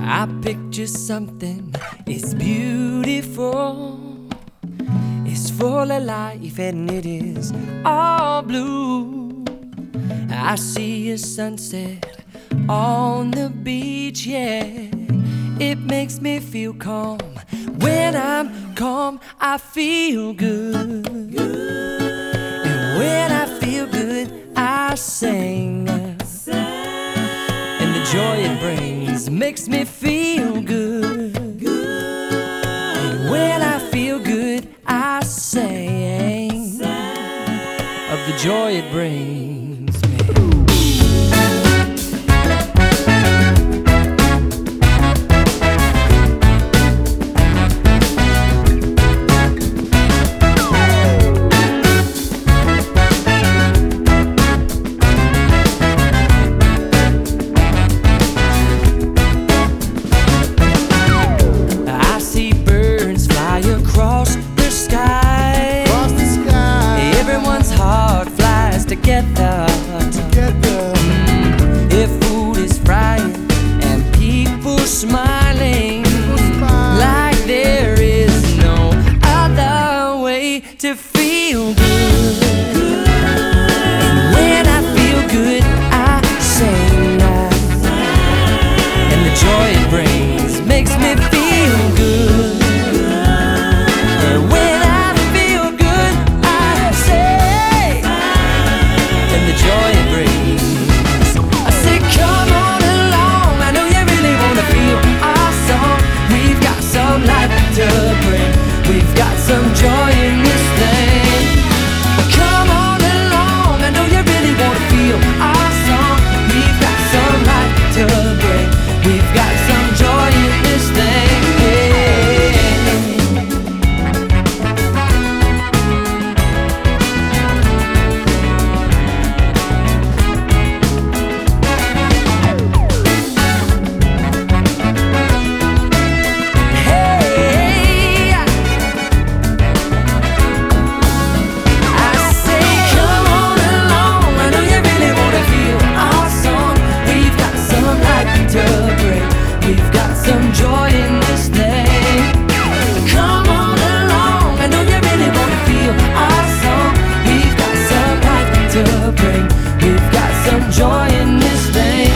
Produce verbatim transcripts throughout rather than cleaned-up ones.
I picture something, it's beautiful, it's full of life and it is all blue. I see a sunset on the beach, yeah, it makes me feel calm. When I'm calm, I feel good, and when I feel good, I sing, and the joy it brings makes me feel good. And when I feel good, I sing of the joy it brings me. Together, together. Mm, if food is frying and people smiling, people smile. Like there is no other way to feel good. And when I feel good, I sing, and the joy it brings makes me feel good. And when I feel good, I sing, the joy it brings. I say, come on along, I know you really want to feel our song. We've got some life to bring, we've got some joy in this thing. Come on along, I know you really want to feel our song. We've got some life to bring, we've got some joy in this thing, yeah. We've got some joy in this thing. Come on along, I know you really want to feel our song. We've got some life to bring, we've got some joy in this thing,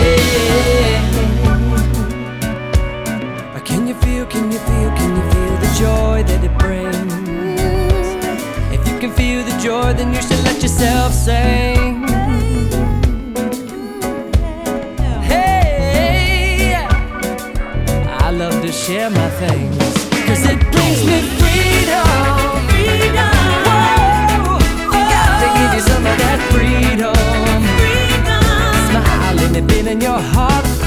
yeah. Can you feel, can you feel, can you feel the joy that it brings? If you can feel the joy, then you should let yourself sing. Share my things, cause it brings me freedom. Freedom. Whoa, whoa. Got to give you some of that freedom. Freedom. Smile and it been in your heart.